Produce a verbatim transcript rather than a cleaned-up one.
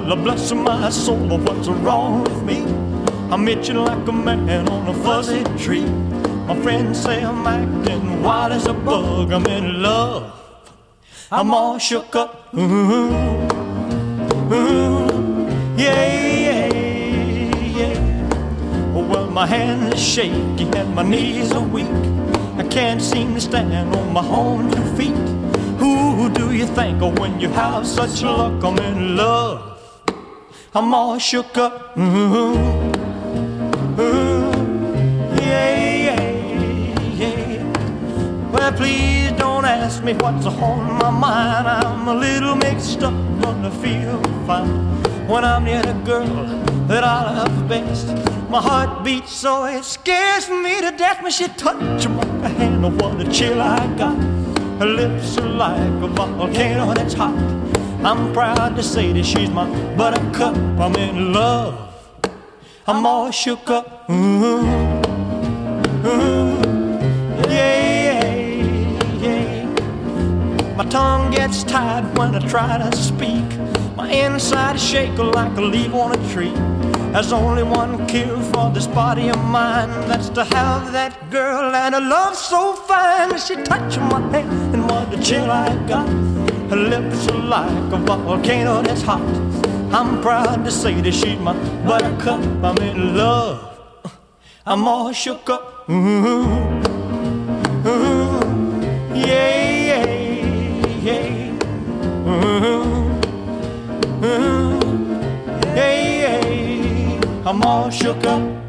Lord bless my soul, but what's wrong with me? I'm itching like a man on a fuzzy tree. My friends say I'm acting wild as a bug. I'm in love, I'm all shook up. Ooh, ooh, yeah, yeah, yeah. Well, my hands are shaky and my knees are weak. I can't seem to stand on my own two feet. Who do you think of when you have such luck? I'm in love, I'm all shook up. Ooh, ooh, yeah, yeah, yeah. Well, please don't ask me what's on my mind. I'm a little mixed up, but I feel fine when I'm near the girl that I love best. My heart beats so it scares me to death when she touches my hand. Oh, what a chill I got. Her lips are like a volcano that's hot. I'm proud to say that she's my buttercup. I'm in love, I'm all shook up. Ooh, ooh, yeah, yeah. My tongue gets tied when I try to speak. My inside is shaking like a leaf on a tree. There's only one cure for this body of mine, that's to have that girl and a love so fine. She touched my hand and what a chill I got. Her lips are like a volcano that's hot. I'm proud to say that she's my buttercup. I'm in love, I'm all shook up. Ooh, ooh, yeah, yeah, yeah. Ooh, ooh, yeah, yeah. I'm all shook up.